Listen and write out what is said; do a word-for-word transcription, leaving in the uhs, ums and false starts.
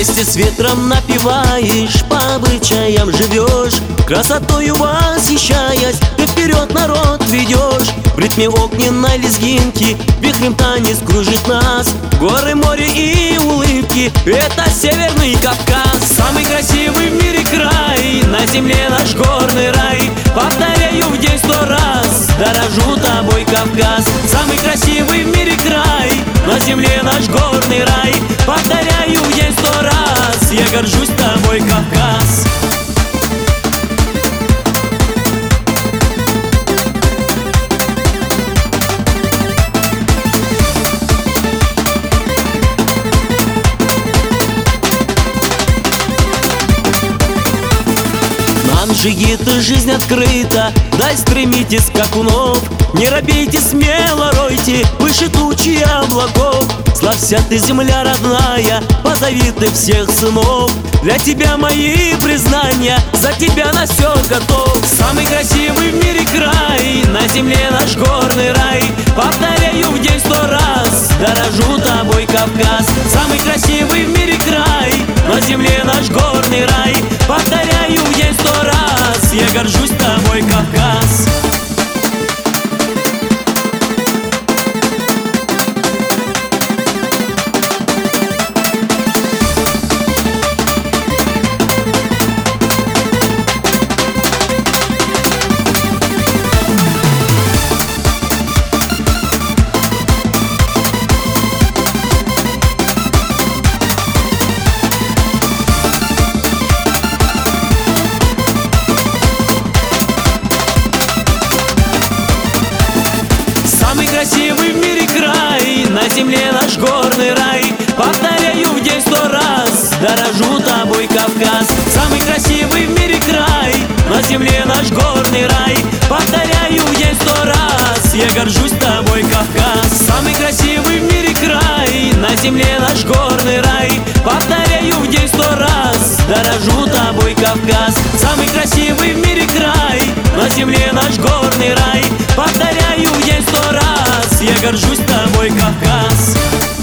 Вместе с ветром напеваешь, по обычаям живешь, красотою восхищаясь, ты вперед народ ведешь. В ритме огненной лезгинки вихрем танец кружит нас. Горы, море и улыбки — это Северный Кавказ. Самый красивый в мире край, на земле наш горный рай. Повторяю в день сто раз, дорожу тобой, Кавказ. Самый красивый в мире край, на земле наш горный рай. Повторяю в день сто раз, я горжусь тобой, Кавказ. Нам жигит и жизнь открыта, дай стремитесь скакунов. Не робейте, смело ройте выше тучи облаков. Славься ты, земля родная, позови ты всех сынов. Для тебя мои признания, за тебя на все готов. Самый красивый в мире край, на земле наш горный рай. Повторяю в день сто раз, дорожу тобой, Кавказ. Самый красивый в мире край, на земле наш горный рай. Повторяю в день сто раз, я горжусь тобой, Кавказ. Самый красивый в мире край, на земле наш горный рай. Повторяю в день сто раз, дорожу тобой, Кавказ. Самый красивый в мире край, на земле наш горный рай. Повторяю в день сто раз, я горжусь тобой, Кавказ. Самый красивый в мире край, на земле наш горный рай. Повторяю в день сто раз, дорожу тобой, Кавказ. Самый красивый в мире край, на земле наш горный рай. Повторяю в день сто раз, я горжусь тобой, Кавказ.